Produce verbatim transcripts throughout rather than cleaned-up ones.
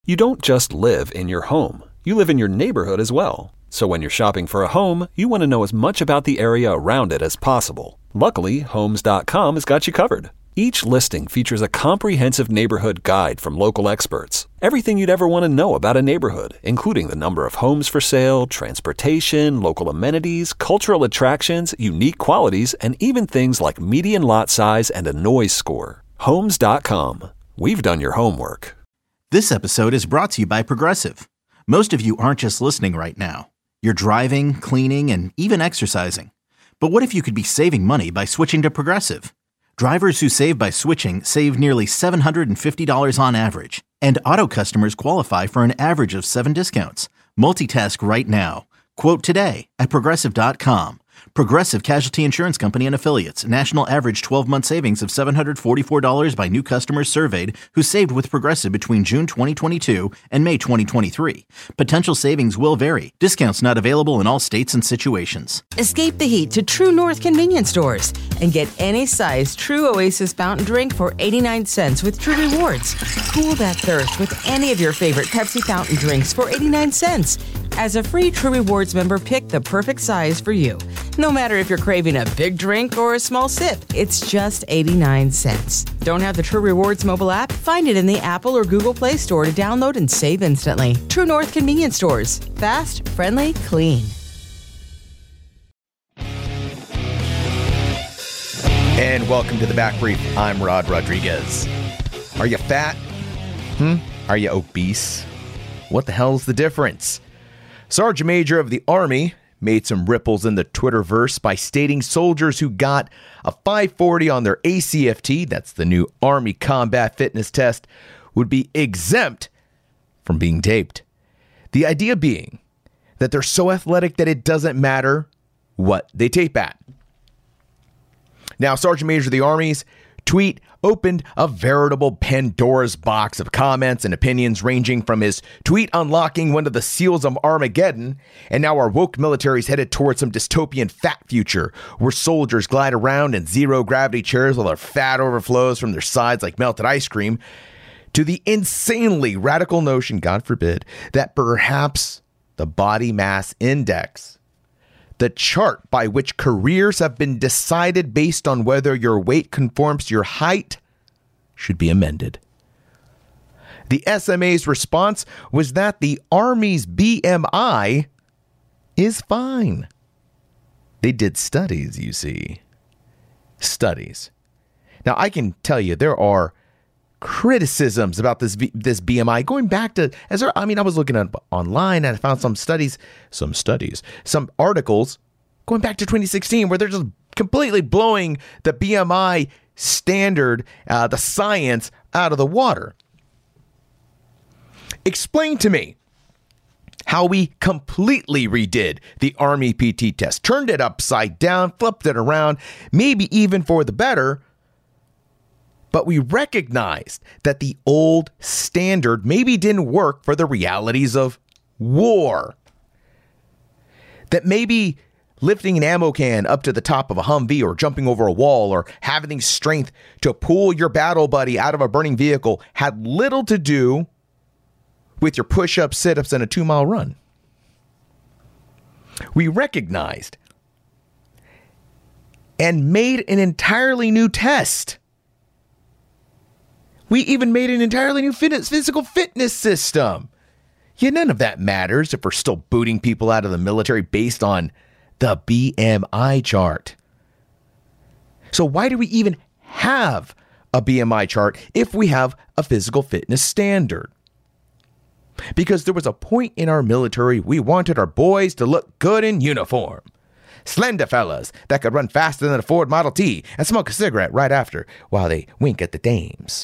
You don't just live in your home. You live in your neighborhood as well. So when you're shopping for a home, you want to know as much about the area around it as possible. Luckily, Homes dot com has got you covered. Each listing features a comprehensive neighborhood guide from local experts. Everything you'd ever want to know about a neighborhood, including the number of homes for sale, transportation, local amenities, cultural attractions, unique qualities, and even things like median lot size and a noise score. Homes dot com. We've done your homework. This episode is brought to you by Progressive. Most of you aren't just listening right now. You're driving, cleaning, and even exercising. But what if you could be saving money by switching to Progressive? Drivers who save by switching save nearly seven hundred fifty dollars on average. And auto customers qualify for an average of seven discounts. Multitask right now. Quote today at Progressive dot com. Progressive Casualty Insurance Company and Affiliates. National average twelve-month savings of seven hundred forty-four dollars by new customers surveyed who saved with Progressive between June twenty twenty-two and May twenty twenty-three. Potential savings will vary. Discounts not available in all states and situations. Escape the heat to True North convenience stores and get any size True Oasis fountain drink for eighty-nine cents with True Rewards. Cool that thirst with any of your favorite Pepsi fountain drinks for eighty-nine cents. As a free True Rewards member, pick the perfect size for you. No matter if you're craving a big drink or a small sip, it's just eighty-nine cents. Don't have the True Rewards mobile app? Find it in the Apple or Google Play Store to download and save instantly. True North convenience stores. Fast, friendly, clean. And welcome to the Back Brief. I'm Rod Rodriguez. Are you fat? Hmm? Are you obese? What the hell's the difference? Sergeant Major of the Army made some ripples in the Twitterverse by stating soldiers who got a five forty on their A C F T, that's the new Army Combat Fitness Test, would be exempt from being taped. The idea being that they're so athletic that it doesn't matter what they tape at. Now, Sergeant Major of the Army's tweet opened a veritable Pandora's box of comments and opinions, ranging from his tweet unlocking one of the seals of Armageddon, and now our woke military's headed towards some dystopian fat future where soldiers glide around in zero-gravity chairs while their fat overflows from their sides like melted ice cream, to the insanely radical notion, God forbid, that perhaps the body mass index, the chart by which careers have been decided based on whether your weight conforms to your height, should be amended. The S M A's response was that the Army's B M I is fine. They did studies, you see. Studies. Now, I can tell you there are criticisms about this this B M I going back to, as there, I mean, I was looking at online and I found some studies, some studies, some articles going back to twenty sixteen where they're just completely blowing the B M I standard, uh, the science out of the water. Explain to me how we completely redid the Army P T test, turned it upside down, flipped it around, maybe even for the better. But we recognized that the old standard maybe didn't work for the realities of war. That maybe lifting an ammo can up to the top of a Humvee or jumping over a wall or having strength to pull your battle buddy out of a burning vehicle had little to do with your push-ups, sit-ups, and a two-mile run. We recognized and made an entirely new test. We even made an entirely new fitness, physical fitness system. Yeah, none of that matters if we're still booting people out of the military based on the B M I chart. So why do we even have a B M I chart if we have a physical fitness standard? Because there was a point in our military we wanted our boys to look good in uniform. Slender fellas that could run faster than a Ford Model T and smoke a cigarette right after while they wink at the dames.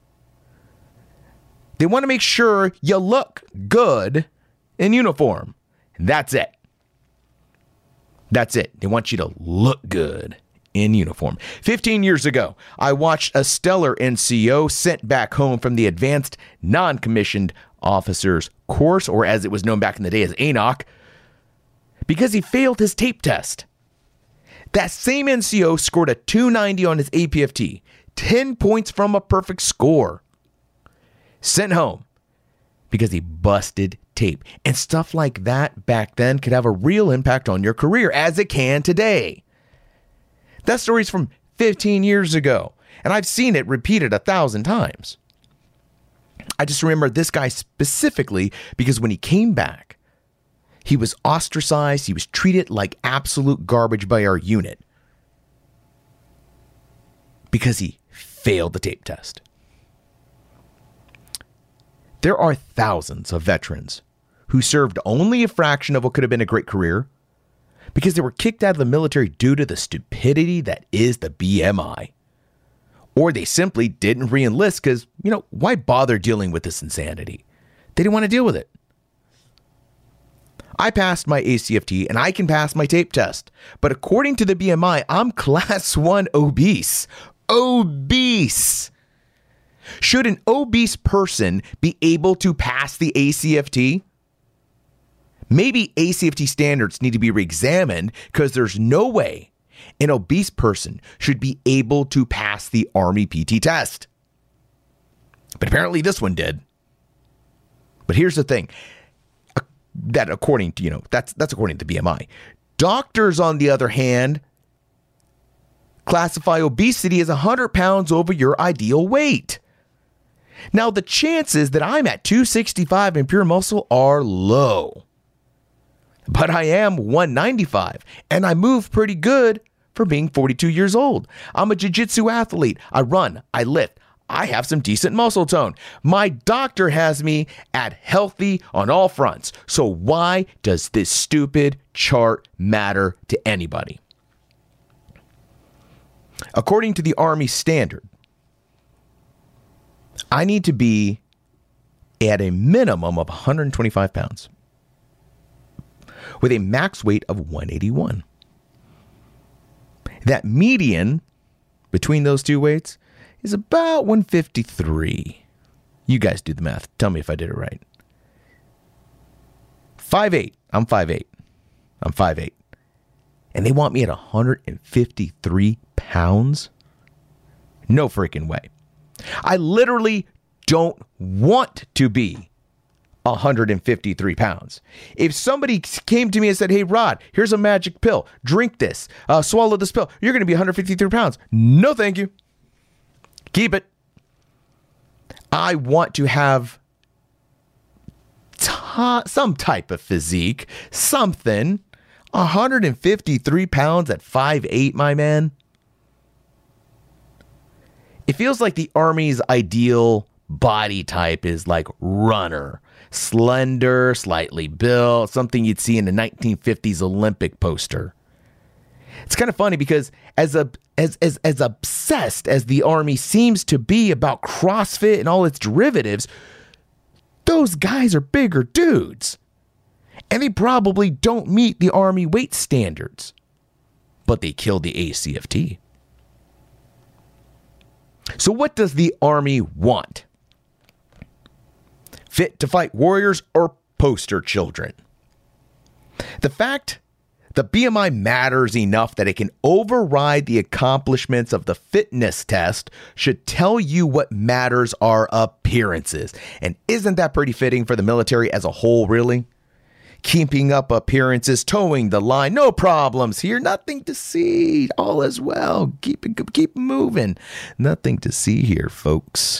They want to make sure you look good in uniform. That's it. That's it. They want you to look good in uniform. fifteen years ago, I watched a stellar N C O sent back home from the Advanced Non-Commissioned Officers Course, or as it was known back in the day as A N O C, because he failed his tape test. That same N C O scored a two ninety on his A P F T, ten points from a perfect score. Sent home because he busted tape. And stuff like that back then could have a real impact on your career, as it can today. That story's from fifteen years ago, and I've seen it repeated a thousand times. I just remember this guy specifically because when he came back, he was ostracized. He was treated like absolute garbage by our unit because he failed the tape test. There are thousands of veterans who served only a fraction of what could have been a great career because they were kicked out of the military due to the stupidity that is the B M I. Or they simply didn't re-enlist because, you know, why bother dealing with this insanity? They didn't want to deal with it. I passed my A C F T and I can pass my tape test. But according to the B M I, I'm class one obese. Obese. Should an obese person be able to pass the A C F T? Maybe A C F T standards need to be re-examined because there's no way an obese person should be able to pass the Army P T test. But apparently this one did. But here's the thing. That according to, you know, that's that's according to the B M I. Doctors, on the other hand, classify obesity as one hundred pounds over your ideal weight. Now, the chances that I'm at two sixty-five in pure muscle are low. But I am one ninety-five, and I move pretty good for being forty-two years old. I'm a jiu-jitsu athlete. I run, I lift. I have some decent muscle tone. My doctor has me at healthy on all fronts. So why does this stupid chart matter to anybody? According to the Army standard, I need to be at a minimum of one hundred twenty-five pounds with a max weight of one eighty-one. That median between those two weights is about one fifty-three. You guys do the math. Tell me if I did it right. five eight. I'm five eight. I'm five eight. And they want me at one hundred fifty-three pounds? No freaking way. I literally don't want to be one hundred fifty-three pounds. If somebody came to me and said, hey, Rod, here's a magic pill. Drink this. Uh, swallow this pill. You're going to be one hundred fifty-three pounds. No, thank you. Keep it. I want to have t- some type of physique. Something. one hundred fifty-three pounds at five eight, my man. It feels like the Army's ideal body type is like runner. Slender, slightly built, something you'd see in a nineteen fifties Olympic poster. It's kind of funny because as a as as as obsessed as the Army seems to be about CrossFit and all its derivatives, those guys are bigger dudes. And they probably don't meet the Army weight standards. But they killed the A C F T. So what does the Army want? Fit to fight warriors or poster children? The fact the B M I matters enough that it can override the accomplishments of the fitness test should tell you what matters are appearances. And isn't that pretty fitting for the military as a whole, really? Keeping up appearances, towing the line, no problems here, nothing to see, all is well, keep it, keep moving, nothing to see here, folks.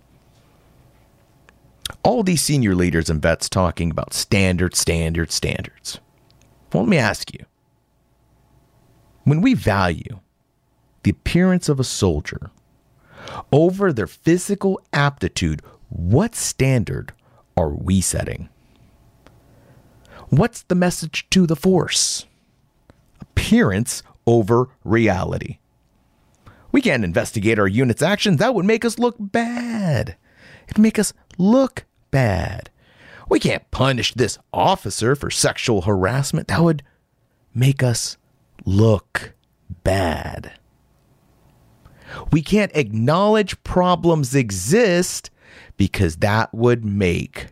All these senior leaders and vets talking about standards, standards, standards. Well, let me ask you, when we value the appearance of a soldier over their physical aptitude, what standard are we setting? What's the message to the force? Appearance over reality. We can't investigate our unit's actions. That would make us look bad. It'd make us look bad. We can't punish this officer for sexual harassment. That would make us look bad. We can't acknowledge problems exist because that would make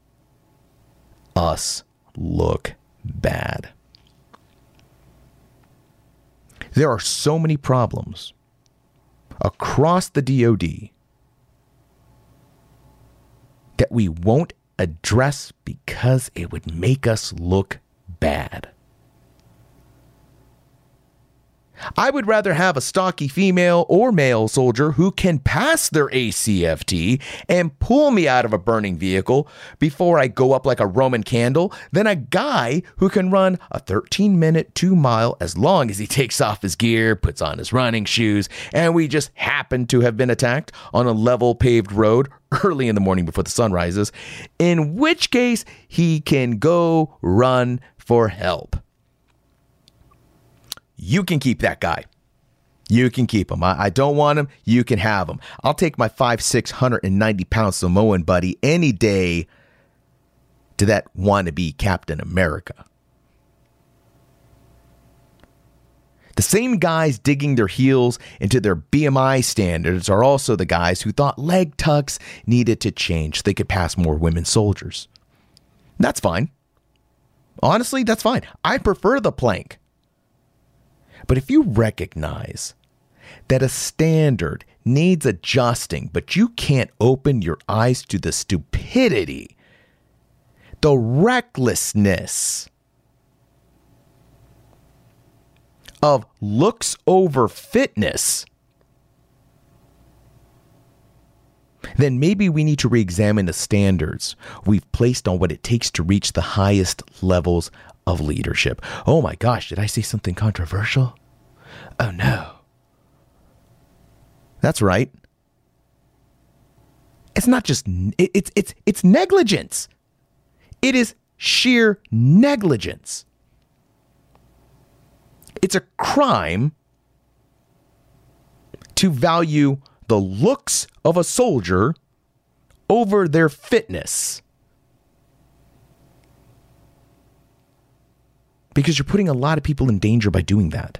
us look bad. There are so many problems across the D O D that we won't address because it would make us look bad. I would rather have a stocky female or male soldier who can pass their A C F T and pull me out of a burning vehicle before I go up like a Roman candle than a guy who can run a thirteen minute two mile as long as he takes off his gear, puts on his running shoes, and we just happen to have been attacked on a level paved road early in the morning before the sun rises, in which case he can go run for help. You can keep that guy. You can keep him. I, I don't want him. You can have him. I'll take my five, six hundred ninety pound Samoan buddy any day to that wannabe Captain America. The same guys digging their heels into their B M I standards are also the guys who thought leg tucks needed to change so they could pass more women soldiers. That's fine. Honestly, that's fine. I prefer the plank. But if you recognize that a standard needs adjusting, but you can't open your eyes to the stupidity, the recklessness of looks over fitness, then maybe we need to re-examine the standards we've placed on what it takes to reach the highest levels of leadership. Oh my gosh, did I say something controversial? Oh no. That's right. It's not just, it, it's, it's, it's negligence. It is sheer negligence. It's a crime to value the looks of a soldier over their fitness. Because you're putting a lot of people in danger by doing that.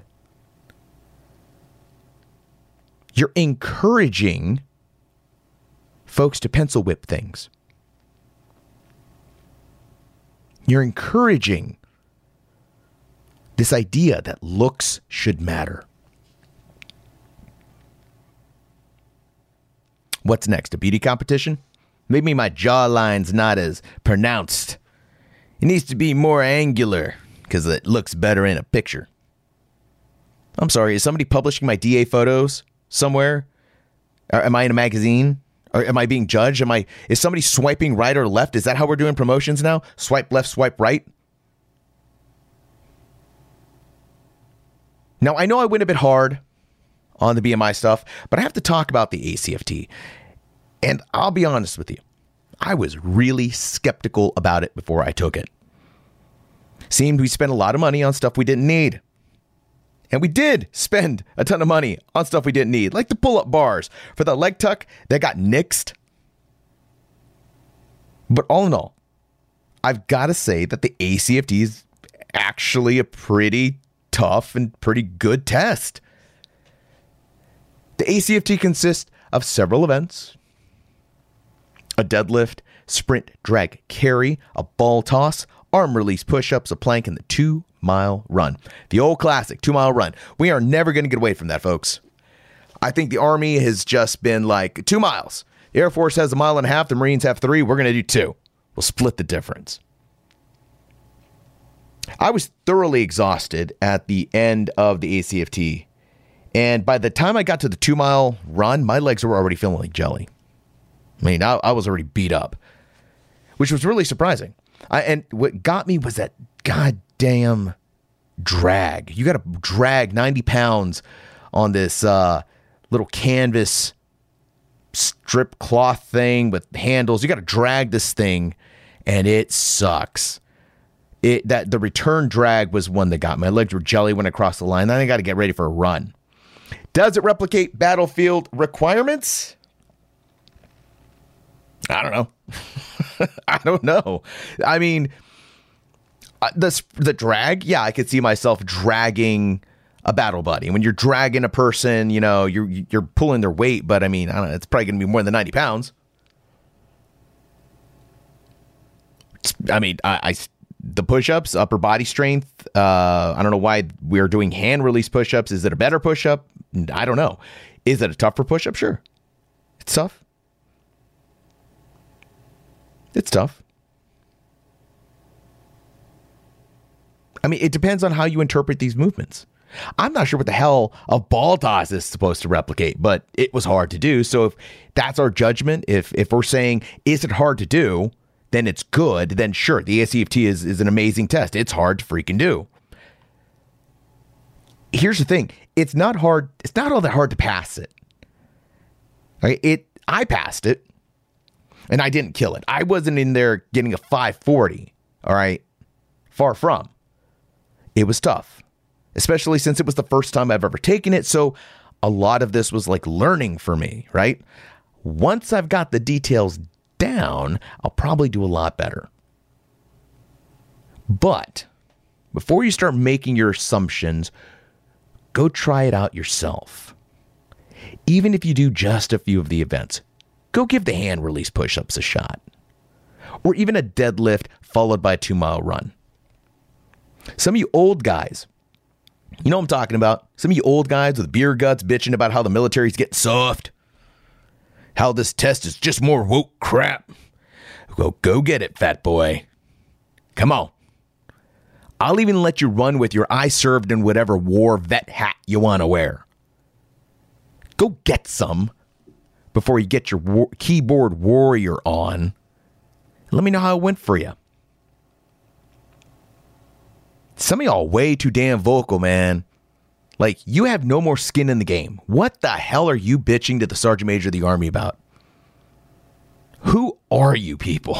You're encouraging folks to pencil whip things. You're encouraging this idea that looks should matter. What's next? A beauty competition? Maybe my jawline's not as pronounced. It needs to be more angular because it looks better in a picture. I'm sorry, is somebody publishing my D A photos somewhere? Or am I in a magazine? Or am I being judged? Am I? Is somebody swiping right or left? Is that how we're doing promotions now? Swipe left, swipe right? Now, I know I went a bit hard on the B M I stuff, but I have to talk about the A C F T. And I'll be honest with you, I was really skeptical about it before I took it. Seemed we spent a lot of money on stuff we didn't need. And we did spend a ton of money on stuff we didn't need, like the pull-up bars for the leg tuck that got nixed. But all in all, I've got to say that the A C F T is actually a pretty tough and pretty good test. The A C F T consists of several events: a deadlift, sprint, drag, carry, a ball toss, arm release push-ups, a plank, and the two-mile run. The old classic two-mile run. We are never going to get away from that, folks. I think the Army has just been like, two miles. The Air Force has a mile and a half. The Marines have three. We're going to do two. We'll split the difference. I was thoroughly exhausted at the end of the A C F T. And by the time I got to the two-mile run, my legs were already feeling like jelly. I mean, I, I was already beat up, which was really surprising. I, and what got me was that goddamn drag. You got to drag ninety pounds on this uh, little canvas strip cloth thing with handles. You got to drag this thing, and it sucks. It that the return drag was one that got me. My legs were jelly when I crossed the line. Then I got to get ready for a run. Does it replicate Battlefield requirements? I don't know. I don't know. I mean, uh, the the drag, yeah, I could see myself dragging a battle buddy. When you're dragging a person, you know, you're you're pulling their weight, but I mean, I don't know, it's probably going to be more than ninety pounds. I mean, I, I the push-ups, upper body strength. Uh, I don't know why we're doing hand release push-ups. Is it a better push-up? I don't know. Is it a tougher push-up? Sure. It's tough. It's tough. I mean, it depends on how you interpret these movements. I'm not sure what the hell a ball toss is supposed to replicate, but it was hard to do. So if that's our judgment, if if we're saying, is it hard to do, then it's good, then sure, the A C F T is, is an amazing test. It's hard to freaking do. Here's the thing. It's not hard. It's not all that hard to pass it. Right? It, I passed it, and I didn't kill it. I wasn't in there getting a five forty, all right? Far from. It was tough. Especially since it was the first time I've ever taken it. So a lot of this was like learning for me, right? Once I've got the details down, I'll probably do a lot better. But before you start making your assumptions, go try it out yourself. Even if you do just a few of the events, go give the hand release push-ups a shot. Or even a deadlift followed by a two-mile run. Some of you old guys, you know what I'm talking about. Some of you old guys with beer guts bitching about how the military's getting soft. How this test is just more woke crap. Go, go get it, fat boy. Come on. I'll even let you run with your I served in whatever war vet hat you want to wear. Go get some before you get your war- keyboard warrior on. Let me know how it went for you. Some of y'all way too damn vocal, man. Like, you have no more skin in the game. What the hell are you bitching to the Sergeant Major of the Army about? Who are you people?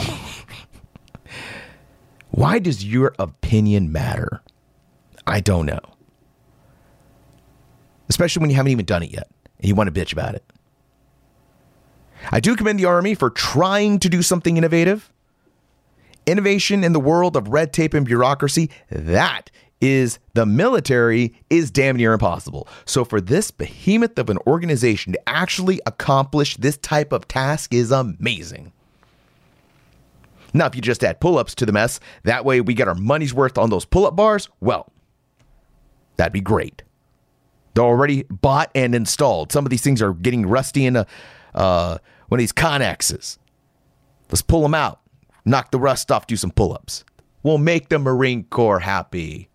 Why does your opinion matter? I don't know. Especially when you haven't even done it yet and you want to bitch about it. I do commend the Army for trying to do something innovative. Innovation in the world of red tape and bureaucracy, that is the military, is damn near impossible. So for this behemoth of an organization to actually accomplish this type of task is amazing. Now, if you just add pull-ups to the mess, that way we get our money's worth on those pull-up bars, well, that'd be great. They're already bought and installed. Some of these things are getting rusty in a, uh, one of these Connexes. Let's pull them out. Knock the rust off, do some pull-ups. We'll make the Marine Corps happy.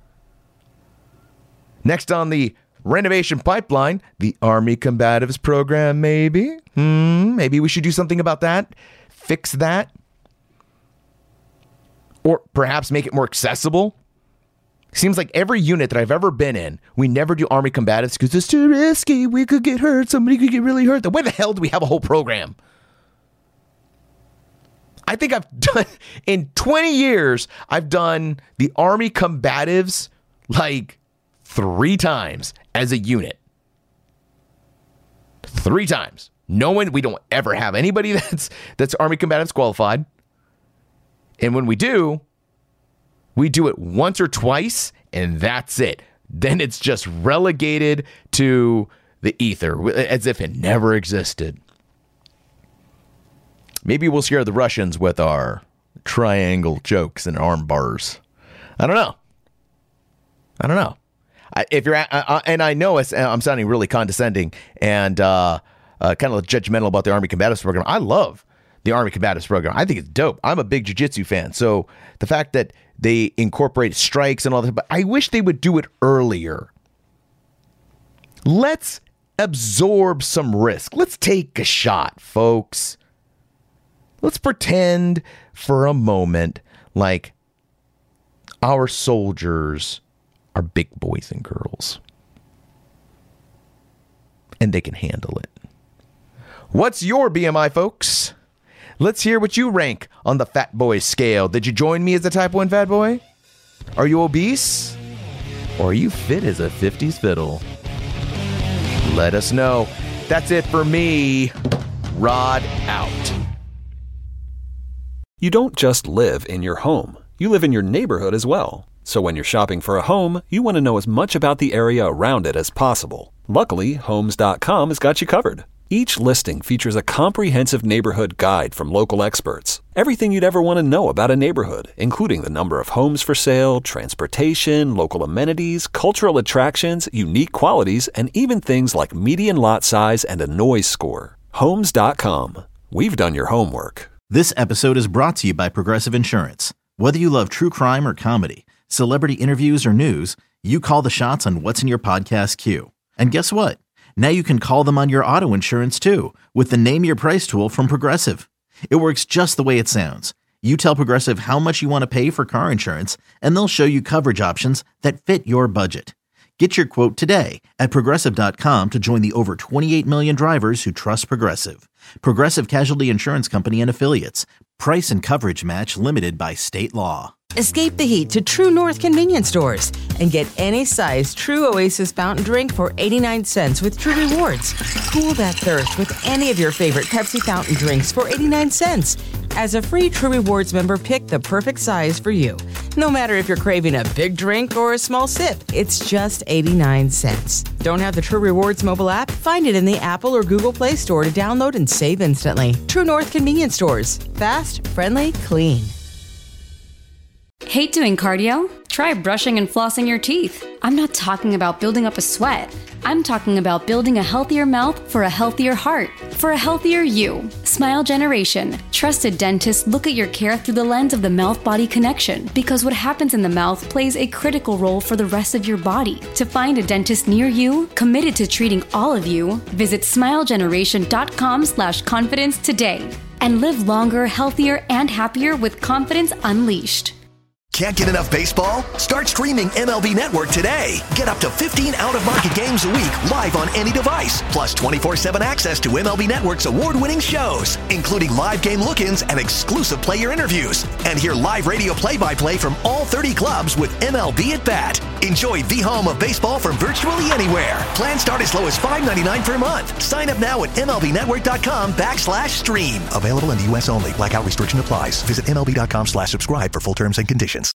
Next on the renovation pipeline, the Army Combatives program, maybe? Hmm, maybe we should do something about that. Fix that. Or perhaps make it more accessible. Seems like every unit that I've ever been in, we never do Army Combatives because it's too risky. We could get hurt. Somebody could get really hurt. Why the hell do we have a whole program? I think I've done, in twenty years, I've done the Army Combatives like three times as a unit. Three times. No one, we don't ever have anybody that's that's Army Combatives qualified. And when we do, we do it once or twice, and that's it. Then it's just relegated to the ether, as if it never existed. Maybe we'll scare the Russians with our triangle jokes and arm bars. I don't know. I don't know. I, if you're, uh, and I know it's, I'm sounding really condescending and uh, uh, kind of judgmental about the Army Combatives program. I love the Army Combatives program. I think it's dope. I'm a big jiu-jitsu fan. So the fact that they incorporate strikes and all that, but I wish they would do it earlier. Let's absorb some risk. Let's take a shot, folks. Let's pretend for a moment like our soldiers are big boys and girls. And they can handle it. What's your B M I, folks? Let's hear what you rank on the fat boy scale. Did you join me as a type one fat boy? Are you obese? Or are you fit as a fifties fiddle? Let us know. That's it for me. Rod out. You don't just live in your home. You live in your neighborhood as well. So when you're shopping for a home, you want to know as much about the area around it as possible. Luckily, Homes dot com has got you covered. Each listing features a comprehensive neighborhood guide from local experts. Everything you'd ever want to know about a neighborhood, including the number of homes for sale, transportation, local amenities, cultural attractions, unique qualities, and even things like median lot size and a noise score. Homes dot com. We've done your homework. This episode is brought to you by Progressive Insurance. Whether you love true crime or comedy, Celebrity interviews or news, you call the shots on what's in your podcast queue. And guess what? Now you can call them on your auto insurance too with the Name Your Price tool from Progressive. It works just the way it sounds. You tell Progressive how much you want to pay for car insurance, and they'll show you coverage options that fit your budget. Get your quote today at Progressive dot com to join the over twenty-eight million drivers who trust Progressive. Progressive Casualty Insurance Company and Affiliates. Price and coverage match limited by state law. Escape the heat to True North convenience stores and get any size True Oasis fountain drink for eighty-nine cents with True Rewards. Cool that thirst with any of your favorite Pepsi fountain drinks for eighty-nine cents. As a free True Rewards member, pick the perfect size for you. No matter if you're craving a big drink or a small sip, it's just eighty-nine cents. Don't have the True Rewards mobile app? Find it in the Apple or Google Play Store to download and save instantly. True North convenience stores. Fast, friendly, clean. Hate doing cardio? Try brushing and flossing your teeth. I'm not talking about building up a sweat. I'm talking about building a healthier mouth for a healthier heart, for a healthier you. Smile Generation. Trusted dentists look at your care through the lens of the mouth-body connection, because what happens in the mouth plays a critical role for the rest of your body. To find a dentist near you, committed to treating all of you, visit smile generation dot com slash confidence today. And live longer, healthier, and happier with confidence unleashed. Can't get enough baseball? Start streaming M L B Network today. Get up to fifteen out-of-market games a week live on any device, plus twenty-four seven access to M L B Network's award-winning shows, including live game look-ins and exclusive player interviews. And hear live radio play-by-play from all thirty clubs with M L B at Bat. Enjoy the home of baseball from virtually anywhere. Plans start as low as five ninety-nine per month. Sign up now at MLBnetwork.com backslash stream. Available in the U S only. Blackout restriction applies. Visit MLB.com slash subscribe for full terms and conditions.